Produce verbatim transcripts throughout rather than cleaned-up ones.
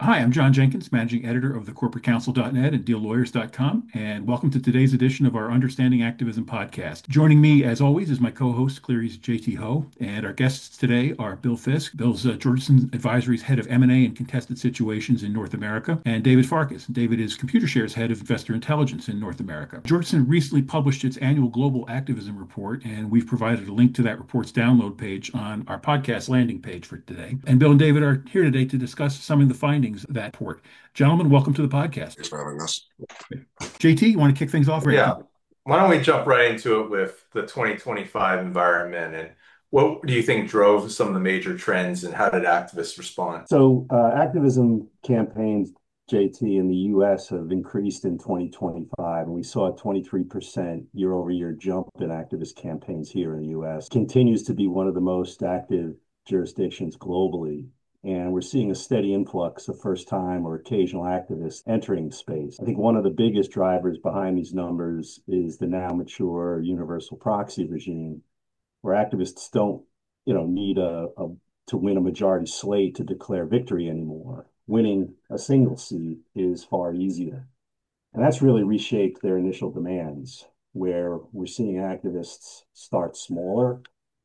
Hi, I'm John Jenkins, managing editor of the corporate counsel dot net and deal lawyers dot com, and welcome to today's edition of our Understanding Activism podcast. Joining me, as always, is my co-host, Cleary's J T Ho, and our guests today are Bill Fisk. Bill's uh, Georgeson Advisory's head of M and A and contested situations in North America, and David Farkas. David is ComputerShare's head of investor intelligence in North America. Georgeson recently published its annual Global Activism Report, and we've provided a link to that report's download page on our podcast landing page for today. And Bill and David are here today to discuss some of the findings of that report. Gentlemen, welcome to the podcast. Thanks for having us. J T, you want to kick things off? Right. Yeah. Why don't we jump right into it with the twenty twenty-five environment and what do you think drove some of the major trends and how did activists respond? So uh, activism campaigns, J T, in the U S have increased in twenty twenty-five, and we saw a twenty-three percent year over year jump in activist campaigns here in the U S. Continues to be one of the most active jurisdictions globally. And we're seeing a steady influx of first time or occasional activists entering the space. I think one of the biggest drivers behind these numbers is the now mature universal proxy regime, where activists don't, you know, need a, a to win a majority slate to declare victory anymore. Winning a single seat is far easier. And that's really reshaped their initial demands, where we're seeing activists start smaller,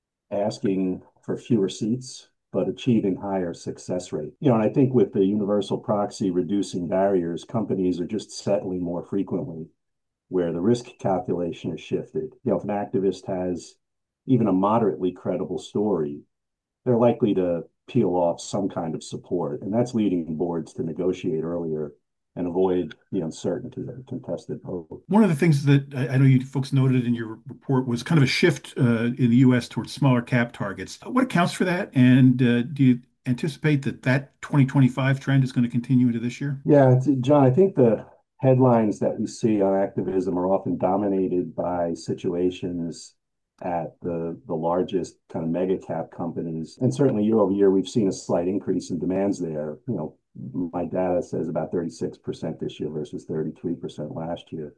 asking for fewer seats, but achieving higher success rate. You know, and I think with the universal proxy reducing barriers, companies are just settling more frequently, where the risk calculation has shifted. You know, if an activist has even a moderately credible story, they're likely to peel off some kind of support. And that's leading boards to negotiate earlier and avoid the uncertainty of a contested vote. One of the things that I I know you folks noted in your report was kind of a shift uh, in the U S towards smaller cap targets. What accounts for that? And uh, do you anticipate that that twenty twenty-five trend is going to continue into this year? Yeah, John, I think the headlines that we see on activism are often dominated by situations at the the largest kind of mega cap companies. And certainly year over year, we've seen a slight increase in demands there. You know, my data says about thirty-six percent this year versus thirty-three percent last year.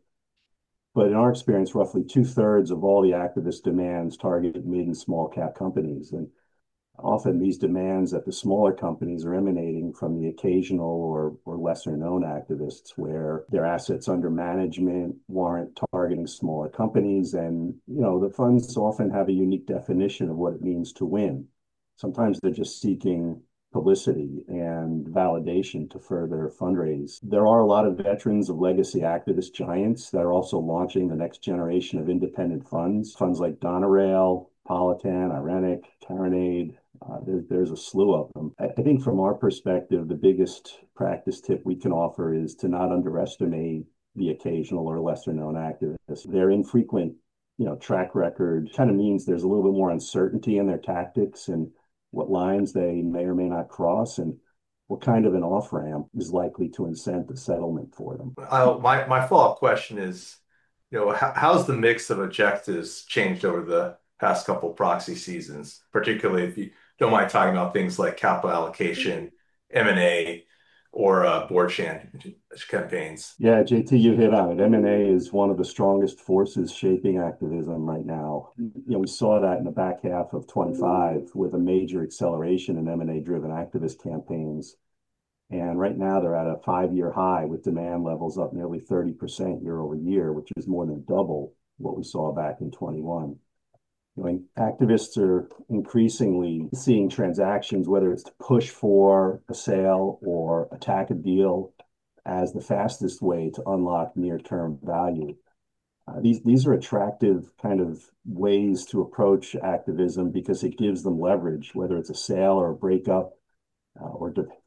But in our experience, roughly two thirds of all the activist demands target mid and small cap companies. And often these demands at the smaller companies are emanating from the occasional or, or lesser known activists where their assets under management warrant targeting smaller companies. And, you know, the funds often have a unique definition of what it means to win. Sometimes they're just seeking publicity and validation to further fundraise. There are a lot of veterans of legacy activist giants that are also launching the next generation of independent funds, funds like Donerail, Politan, Irenic, Carronade. Uh, there, there's a slew of them. I, I think from our perspective, the biggest practice tip we can offer is to not underestimate the occasional or lesser known activists. Their infrequent, you know, track record kind of means there's a little bit more uncertainty in their tactics and what lines they may or may not cross, and what kind of an off ramp is likely to incent a settlement for them. Uh, my my follow-up question is, you know, how, how's the mix of objectives changed over the past couple proxy seasons, particularly if you don't mind talking about things like capital allocation, M and A, or uh, board chan campaigns? Yeah, J T, you hit on it. M and A is one of the strongest forces shaping activism right now. You know, we saw that in the back half of twenty-five with a major acceleration in M and A-driven activist campaigns. And right now they're at a five-year high with demand levels up nearly thirty percent year over year, which is more than double what we saw back in twenty-one. You know, activists are increasingly seeing transactions, whether it's to push for a sale or attack a deal, as the fastest way to unlock near-term value. Uh, these these are attractive kind of ways to approach activism because it gives them leverage, whether it's a sale or a breakup uh, or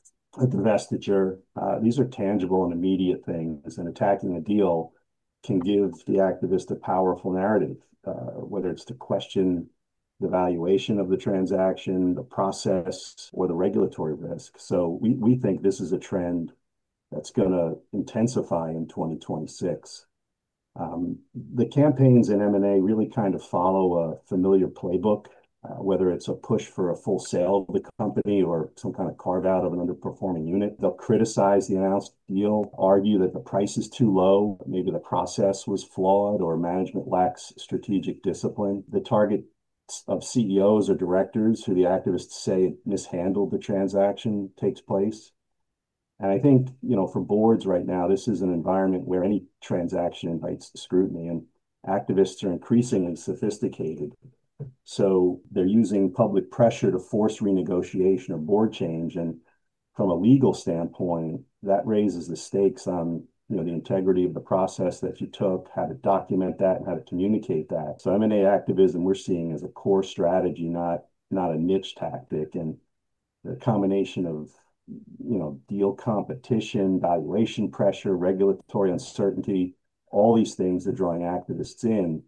a divestiture. Uh, these are tangible and immediate things, and attacking a deal can give the activist a powerful narrative, uh, whether it's to question the valuation of the transaction, the process, or the regulatory risk. So we, we think this is a trend that's going to intensify in twenty twenty-six. Um, the campaigns in M and A really kind of follow a familiar playbook, uh, whether it's a push for a full sale of the company or some kind of carve out of an underperforming unit. They'll criticize the announced deal, argue that the price is too low, maybe the process was flawed or management lacks strategic discipline. The target of C E Os or directors who the activists say mishandled the transaction takes place. And I think, you know, for boards right now, this is an environment where any transaction invites scrutiny, and activists are increasingly sophisticated. So they're using public pressure to force renegotiation or board change. And from a legal standpoint, that raises the stakes on, you know, the integrity of the process that you took, how to document that, and how to communicate that. So M and A activism we're seeing as a core strategy, not not a niche tactic. And the combination of, you know, deal competition, valuation pressure, regulatory uncertainty, all these things are drawing activists in.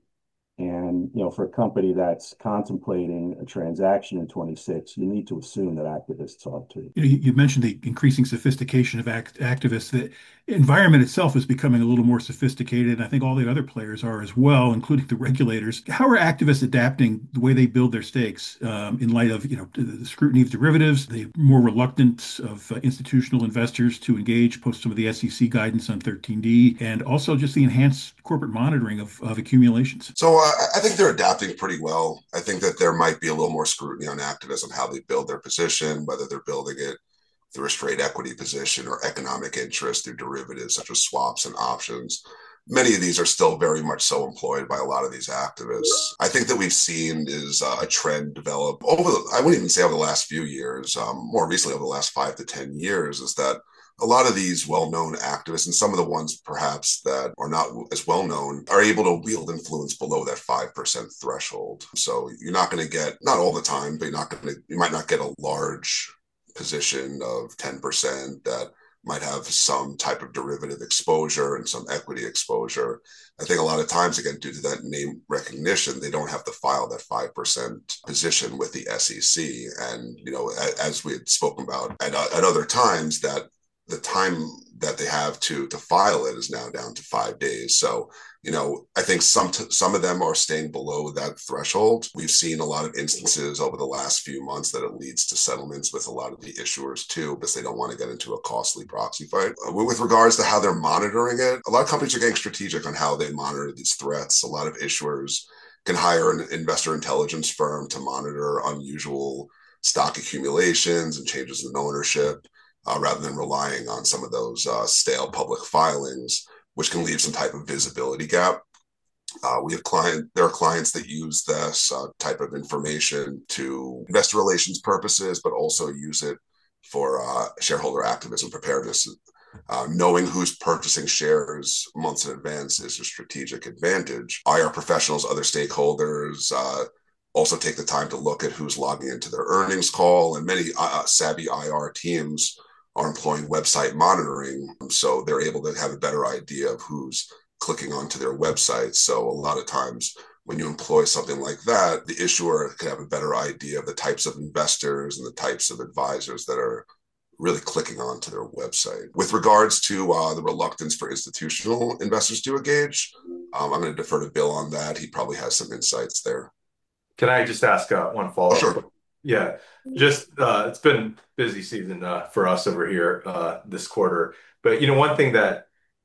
And, you know, for a company that's contemplating a transaction in twenty-six, you need to assume that activists ought to. You know, you, you mentioned the increasing sophistication of act, activists. The environment itself is becoming a little more sophisticated, and I think all the other players are as well, including the regulators. How are activists adapting the way they build their stakes um, in light of, you know, the scrutiny of derivatives, the more reluctance of uh, institutional investors to engage post some of the S E C guidance on thirteen D, and also just the enhanced corporate monitoring of, of accumulations? So uh, I think they're adapting pretty well. I think that there might be a little more scrutiny on activists on how they build their position, whether they're building it through a straight equity position or economic interest through derivatives such as swaps and options. Many of these are still very much so employed by a lot of these activists. I think that we've seen is uh, a trend develop over the, I wouldn't even say over the last few years, um, more recently over the last five to ten years, is that a lot of these well-known activists, and some of the ones perhaps that are not as well-known, are able to wield influence below that five percent threshold. So you're not going to get, not all the time, but you're not going to, you might not get a large position of ten percent that might have some type of derivative exposure and some equity exposure. I think a lot of times, again, due to that name recognition, they don't have to file that five percent position with the S E C. And, you know, as we had spoken about at, at other times, that the time that they have to to file it is now down to five days. So, you know, I think some t- some of them are staying below that threshold. We've seen a lot of instances over the last few months that it leads to settlements with a lot of the issuers too, because they don't want to get into a costly proxy fight. Uh, with regards to how they're monitoring it, a lot of companies are getting strategic on how they monitor these threats. A lot of issuers can hire an investor intelligence firm to monitor unusual stock accumulations and changes in ownership, Uh, rather than relying on some of those uh, stale public filings, which can leave some type of visibility gap. Uh, we have client, there are clients that use this uh, type of information to investor relations purposes, but also use it for uh, shareholder activism preparedness. Uh, knowing who's purchasing shares months in advance is a strategic advantage. I R professionals, other stakeholders, uh, also take the time to look at who's logging into their earnings call, and many uh, savvy I R teams are employing website monitoring, so they're able to have a better idea of who's clicking onto their website. So a lot of times when you employ something like that, the issuer can have a better idea of the types of investors and the types of advisors that are really clicking onto their website. With regards to uh, the reluctance for institutional investors to engage, um, I'm going to defer to Bill on that. He probably has some insights there. Can I just ask uh, one follow-up? Oh, sure. Yeah, just uh, it's been busy season uh, for us over here uh, this quarter. But you know, one thing that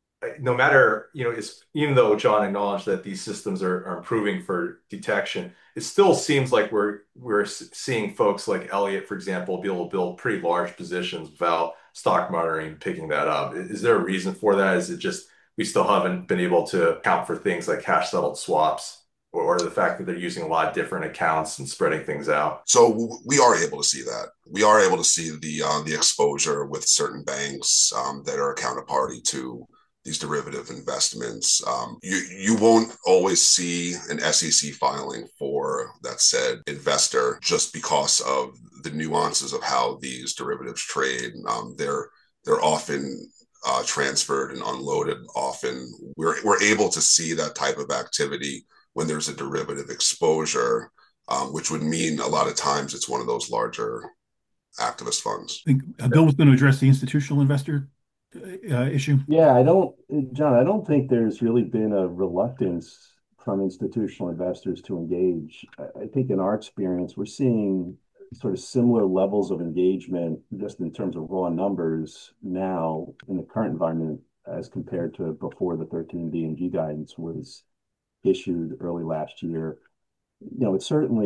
no matter, you know, is even though John acknowledged that these systems are, are improving for detection, it still seems like we're we're seeing folks like Elliott, for example, be able to build pretty large positions without stock monitoring picking that up. Is there a reason for that? Is it just we still haven't been able to account for things like cash settled swaps? Or the fact that they're using a lot of different accounts and spreading things out? So we are able to see that. We are able to see the uh, the exposure with certain banks um, that are a counterparty to these derivative investments. Um, you you won't always see an S E C filing for that said investor just because of the nuances of how these derivatives trade. Um, they're they're often uh, transferred and unloaded. Often we're we're able to see that type of activity when there's a derivative exposure, um, which would mean a lot of times it's one of those larger activist funds. I think uh, Bill was going to address the institutional investor uh, issue. Yeah, I don't, John, I don't think there's really been a reluctance from institutional investors to engage. I, I think in our experience, we're seeing sort of similar levels of engagement just in terms of raw numbers now in the current environment as compared to before the thirteen D and G guidance was issued early last year. You know, it certainly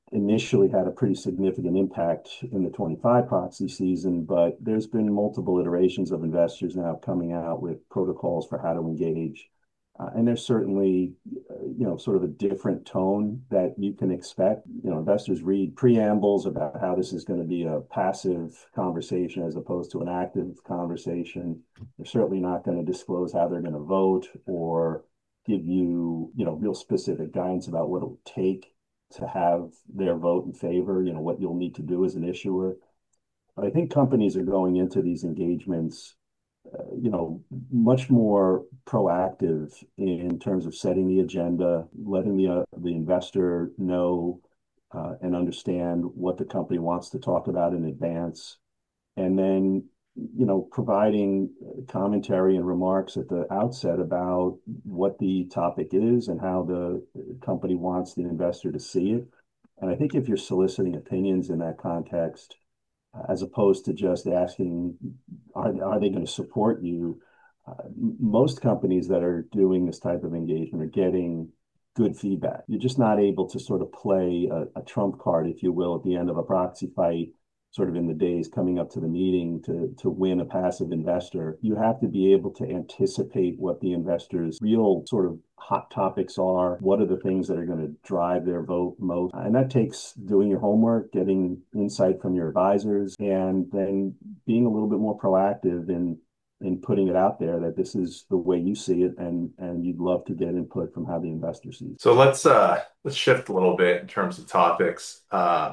initially had a pretty significant impact in the twenty-five proxy season, but there's been multiple iterations of investors now coming out with protocols for how to engage. Uh, and there's certainly, uh, you know, sort of a different tone that you can expect. You know, investors read preambles about how this is going to be a passive conversation as opposed to an active conversation. They're certainly not going to disclose how they're going to vote or give you, you know, real specific guidance about what it will take to have their vote in favor, you know, what you'll need to do as an issuer. But I think companies are going into these engagements uh, you know, much more proactive in terms of setting the agenda, letting the uh, the investor know uh, and understand what the company wants to talk about in advance, and then you know providing commentary and remarks at the outset about what the topic is and how the company wants the investor to see it. And I think if you're soliciting opinions in that context, as opposed to just asking, are, are they going to support you? Uh, most companies that are doing this type of engagement are getting good feedback. You're just not able to sort of play a, a trump card, if you will, at the end of a proxy fight, sort of in the days coming up to the meeting to, to win a passive investor. You have to be able to anticipate what the investor's real sort of hot topics are, what are the things that are going to drive their vote most. And that takes doing your homework, getting insight from your advisors, and then being a little bit more proactive in in putting it out there that this is the way you see it, and and you'd love to get input from how the investor sees it. So let's uh let's shift a little bit in terms of topics. Uh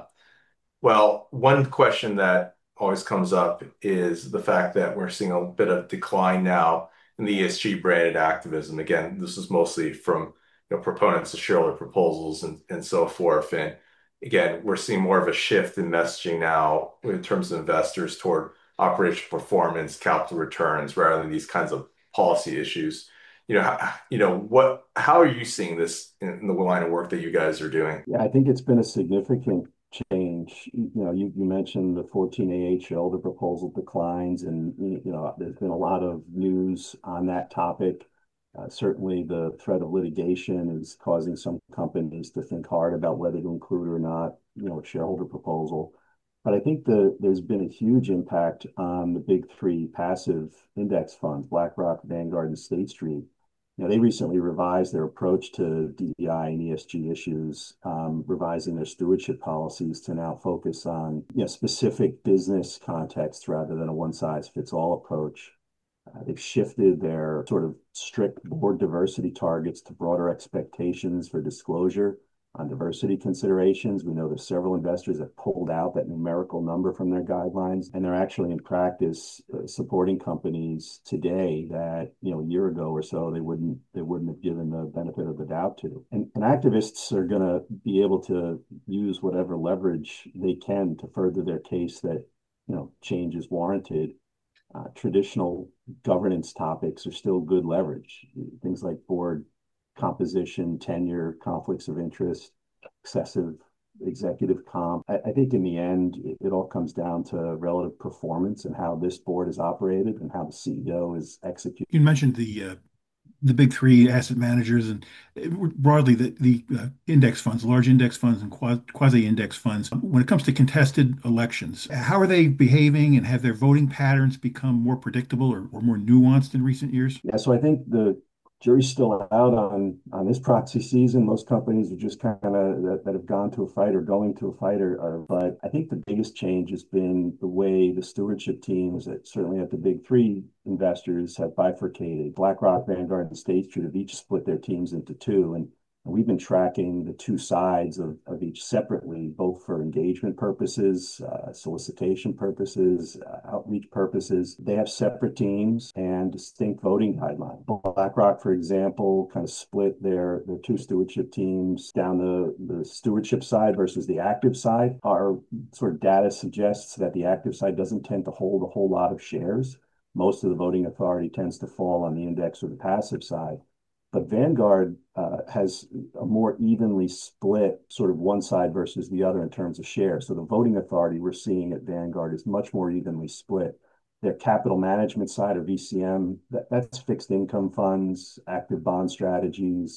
well, one question that always comes up is the fact that we're seeing a bit of decline now in the E S G branded activism. Again, this is mostly from you know, proponents of shareholder proposals and, and so forth. And again, we're seeing more of a shift in messaging now in terms of investors toward operational performance, capital returns, rather than these kinds of policy issues. You know, how, you know what? How are you seeing this in the line of work that you guys are doing? Yeah, I think it's been a significant change. You know, you, you mentioned the fourteen A H shareholder proposal declines, and you know, there's been a lot of news on that topic. Uh, certainly, the threat of litigation is causing some companies to think hard about whether to include or not, you know, a shareholder proposal. But I think the, there's been a huge impact on the big three passive index funds, BlackRock, Vanguard, and State Street. You know, they recently revised their approach to D E I and E S G issues, um, revising their stewardship policies to now focus on you know, specific business contexts rather than a one-size-fits-all approach. Uh, they've shifted their sort of strict board diversity targets to broader expectations for disclosure on diversity considerations. We know that several investors have pulled out that numerical number from their guidelines, and they're actually in practice uh, supporting companies today that you know a year ago or so they wouldn't they wouldn't have given the benefit of the doubt to. And, and activists are going to be able to use whatever leverage they can to further their case that you know change is warranted. Uh, traditional governance topics are still good leverage. Things like board composition, tenure, conflicts of interest, excessive executive comp. I, I think in the end, it, it all comes down to relative performance and how this board is operated and how the C E O is executed. You mentioned the uh, the big three asset managers and broadly the, the uh, index funds, large index funds and quasi-index funds. When it comes to contested elections, how are they behaving, and have their voting patterns become more predictable or, or more nuanced in recent years? Yeah, so I think the jury's still out on on this proxy season. Most companies are just kind of that, that have gone to a fight or going to a fight are, are, but I think the biggest change has been the way the stewardship teams, that certainly at the big three investors, have bifurcated. BlackRock, Vanguard, and State Street have each split their teams into two, and we've been tracking the two sides of, of each separately, both for engagement purposes, uh, solicitation purposes, uh, outreach purposes. They have separate teams and distinct voting guidelines. BlackRock, for example, kind of split their, their two stewardship teams down the, the stewardship side versus the active side. Our sort of data suggests that the active side doesn't tend to hold a whole lot of shares. Most of the voting authority tends to fall on the index or the passive side. But Vanguard uh, has a more evenly split sort of one side versus the other in terms of shares. So the voting authority we're seeing at Vanguard is much more evenly split. Their capital management side, or V C M, that, that's fixed income funds, active bond strategies,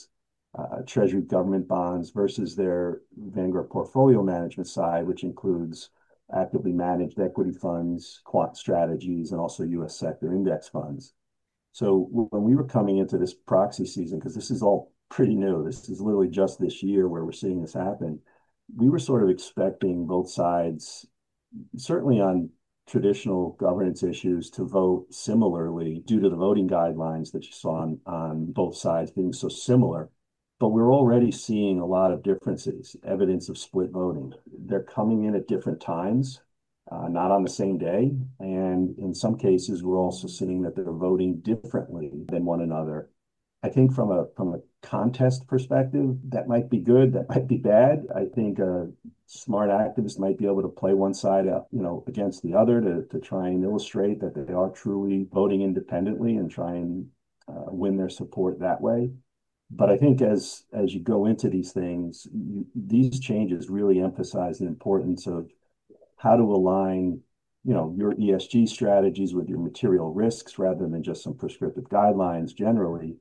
uh, Treasury government bonds versus their Vanguard portfolio management side, which includes actively managed equity funds, quant strategies, and also U S sector index funds. So when we were coming into this proxy season, because this is all pretty new, this is literally just this year where we're seeing this happen, we were sort of expecting both sides, certainly on traditional governance issues, to vote similarly due to the voting guidelines that you saw on, on both sides being so similar. But we're already seeing a lot of differences, evidence of split voting. They're coming in at different times, uh, not on the same day. And in some cases, we're also seeing that they're voting differently than one another. I think from a from a contest perspective, that might be good, that might be bad. I think a smart activist might be able to play one side out, you know, against the other to, to try and illustrate that they are truly voting independently and try and uh, win their support that way. But I think as as you go into these things, you, these changes really emphasize the importance of how to align, you know, your E S G strategies with your material risks rather than just some prescriptive guidelines generally.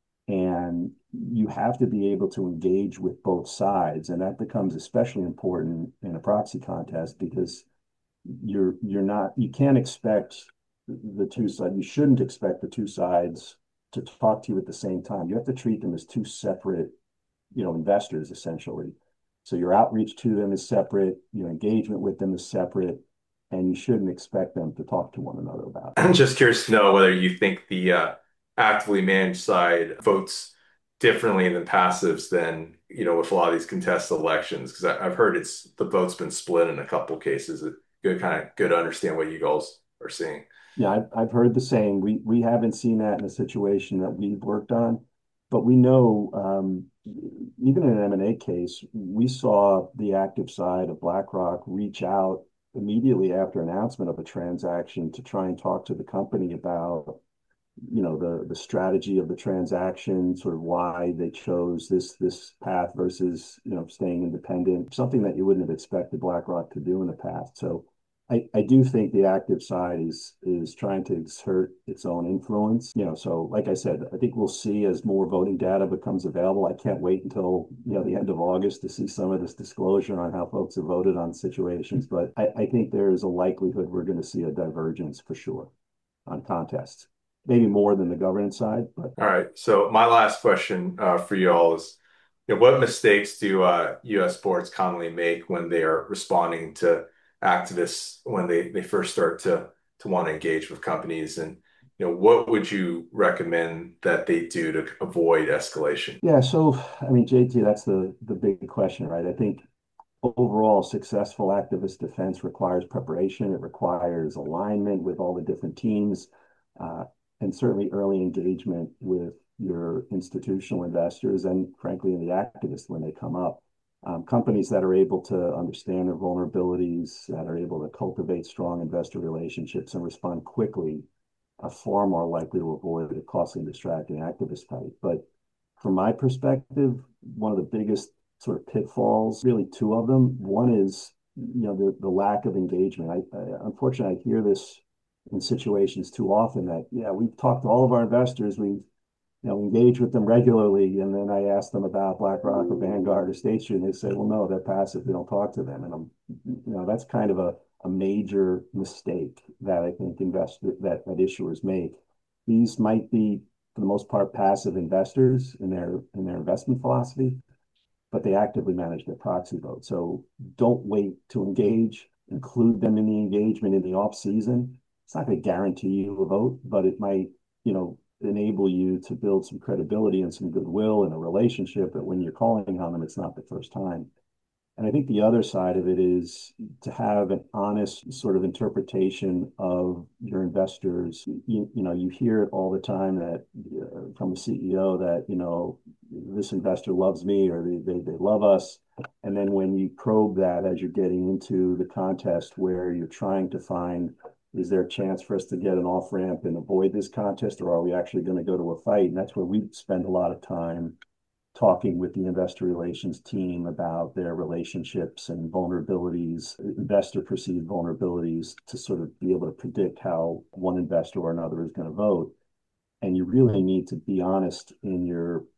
And you have to be able to engage with both sides, and that becomes especially important in a proxy contest because you're you're not you can't expect the two sides. You shouldn't expect the two sides to talk to you at the same time. You have to treat them as two separate, you know, investors essentially. So your outreach to them is separate, your engagement with them is separate, and you shouldn't expect them to talk to one another about it. I'm just curious to know whether you think the uh, actively managed side votes differently than passives than, you know, with a lot of these contested elections, because I've heard it's the vote's been split in a couple cases. It's good, kind of good to understand what you guys are seeing. Yeah, I've, I've heard the same. We we haven't seen that in a situation that we've worked on, but we know um, even in an M and A case, we saw the active side of BlackRock reach out immediately after announcement of a transaction to try and talk to the company about, you know, the the strategy of the transaction, sort of why they chose this this path versus, you know, staying independent, something that you wouldn't have expected BlackRock to do in the past. So I, I do think the active side is is trying to exert its own influence. You know, so like I said, I think we'll see as more voting data becomes available. I can't wait until, you know, the end of August to see some of this disclosure on how folks have voted on situations. But I, I think there is a likelihood we're going to see a divergence for sure on contests. Maybe more than the governance side, but All right. So my last question uh, for you all is, you know, what mistakes do uh, U S boards commonly make when they are responding to activists when they, they first start to to want to engage with companies? And, you know, what would you recommend that they do to avoid escalation? yeah. So I mean, J T, that's the the big question, right? I think overall successful activist defense requires preparation. It requires alignment with all the different teams, uh, and certainly early engagement with your institutional investors and frankly, in the activists when they come up. Um, companies that are able to understand their vulnerabilities, that are able to cultivate strong investor relationships and respond quickly, are far more likely to avoid a costly and distracting activist fight. But from my perspective, one of the biggest sort of pitfalls, really two of them. One is, you know, the, the lack of engagement. I, I unfortunately I hear this in situations too often that, yeah, we've talked to all of our investors, we've, you know, engaged with them regularly, and then I ask them about BlackRock or Vanguard or State Street, and they say, well, no, they're passive, we don't talk to them. And I'm, you know, that's kind of a, a major mistake that I think investors that, that issuers make. These might be, for the most part, passive investors in their in their investment philosophy, but they actively manage their proxy vote. So don't wait to engage. Include them in the engagement in the off season. It's not going to guarantee you a vote, but it might, you know, enable you to build some credibility and some goodwill in a relationship that when you're calling on them, it's not the first time. And I think the other side of it is to have an honest sort of interpretation of your investors. You, you know, you hear it all the time that uh, from a C E O that, you know, this investor loves me or they, they, they love us. And then when you probe that as you're getting into the contest where you're trying to find, is there a chance for us to get an off ramp and avoid this contest, or are we actually going to go to a fight? And that's where we spend a lot of time talking with the investor relations team about their relationships and vulnerabilities, investor perceived vulnerabilities, to sort of be able to predict how one investor or another is going to vote. And you really need to be honest in your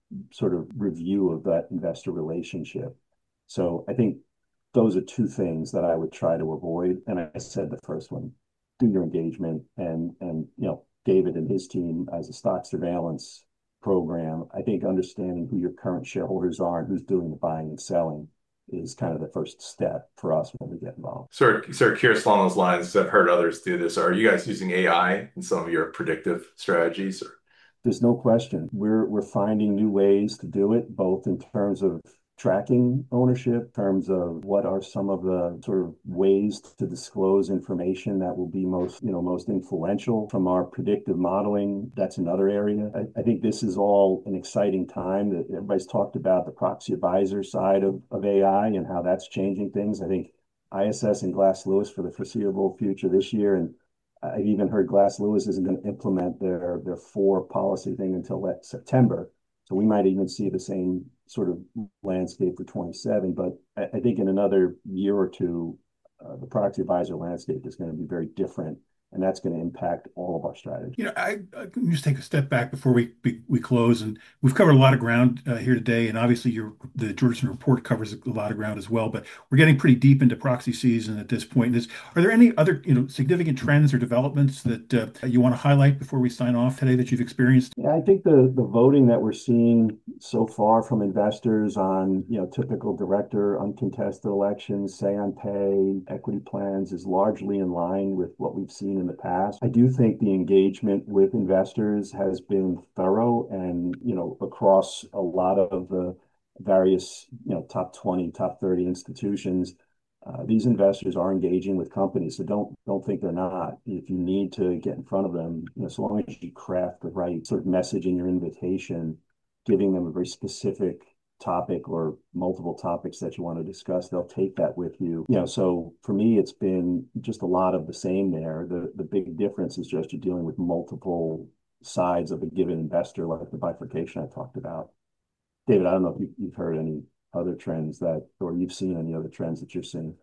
sort of review of that investor relationship. So I think those are two things that I would try to avoid. And I said the first one, do your engagement, and and you know, David and his team as a stock surveillance program, I think understanding who your current shareholders are and who's doing the buying and selling is kind of the first step for us when we get involved. Sort of, sort of curious along those lines, 'cause I've heard others do this. Are you guys using A I in some of your predictive strategies? Or? There's no question. We're we're finding new ways to do it, both in terms of tracking ownership, in terms of what are some of the sort of ways to disclose information that will be most, you know, most influential from our predictive modeling. That's another area. I, I think this is all an exciting time that everybody's talked about the proxy advisor side of, of A I and how that's changing things. I think I S S and Glass Lewis for the foreseeable future this year, and I've even heard Glass Lewis isn't going to implement their their four policy thing until that September. So we might even see the same sort of landscape for twenty-seven. But I, I think in another year or two, uh, the proxy advisor landscape is going to be very different, and that's going to impact all of our strategy. You know, I, I can just take a step back before we we, we close, and we've covered a lot of ground uh, here today, and obviously your the Georgeson report covers a lot of ground as well. But we're getting pretty deep into proxy season at this point. Is are there any other you know significant trends or developments that uh, you want to highlight before we sign off today that you've experienced? Yeah, I think the the voting that we're seeing so far from investors on you know typical director uncontested elections, say on pay, equity plans is largely in line with what we've seen in the past. I do think the engagement with investors has been thorough and, you know, across a lot of the various, you know, top twenty, top thirty institutions. Uh, these investors are engaging with companies, so don't don't think they're not. If you need to get in front of them, you know, so long as you craft the right sort of message in your invitation, giving them a very specific topic or multiple topics that you want to discuss, they'll take that with you. You know, so for me, it's been just a lot of the same there. The the big difference is just you're dealing with multiple sides of a given investor, like the bifurcation I talked about. David, I don't know if you, you've heard any other trends that, or you've seen any other trends that you're seeing.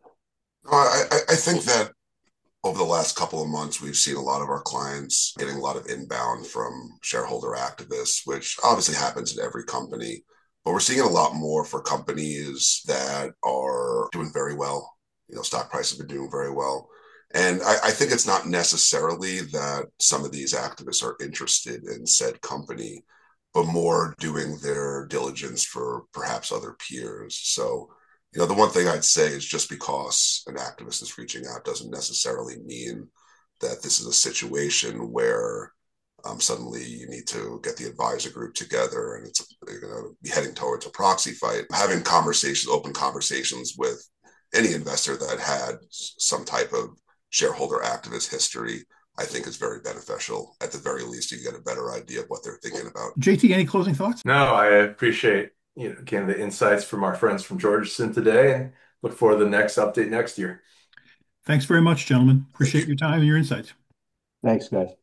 I, I think that over the last couple of months, we've seen a lot of our clients getting a lot of inbound from shareholder activists, which obviously happens in every company. But we're seeing it a lot more for companies that are doing very well. You know, stock prices have been doing very well. And I, I think it's not necessarily that some of these activists are interested in said company, but more doing their diligence for perhaps other peers. So, you know, the one thing I'd say is just because an activist is reaching out doesn't necessarily mean that this is a situation where um, suddenly you need to get the advisor group together and it's you're going to be heading towards a proxy fight. Having conversations, open conversations with any investor that had some type of shareholder activist history, I think is very beneficial. At the very least, you get a better idea of what they're thinking about. J T, any closing thoughts? No, I appreciate, you know, again, the insights from our friends from Georgeson today, and look forward to the next update next year. Thanks very much, gentlemen. Appreciate your time and your insights. Thanks, guys.